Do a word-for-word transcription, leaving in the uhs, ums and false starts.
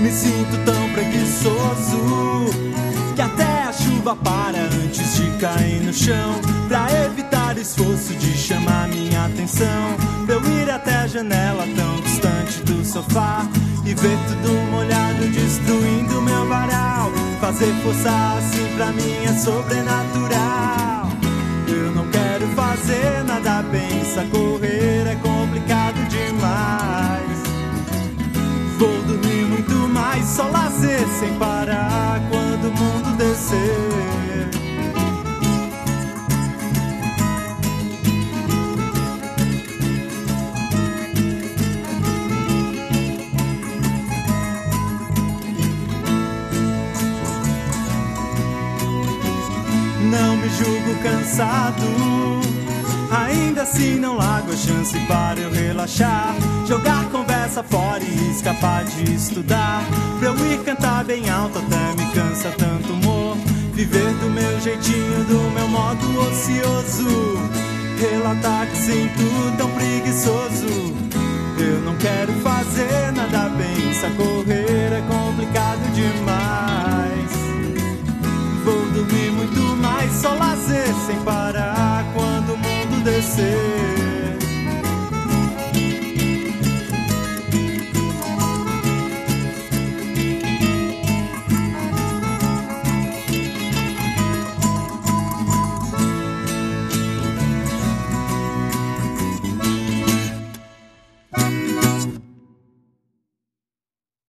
Me sinto tão preguiçoso que até a chuva para antes de cair no chão, pra evitar esforço de chamar minha atenção. Pra eu ir até a janela tão distante do sofá e ver tudo molhado destruindo meu varal. Fazer força assim pra mim é sobrenatural. Eu não quero fazer nada, pensa, correr é complicado demais. Vou dormir muito mais, só lazer sem parar quando o mundo descer. Não me julgo cansado, ainda assim não largo a chance para eu relaxar. Jogar conversa fora e escapar de estudar. Pra eu ir cantar bem alto até me cansa tanto humor. Viver do meu jeitinho, do meu modo ocioso. Relatar que sinto tão preguiçoso. Eu não quero falar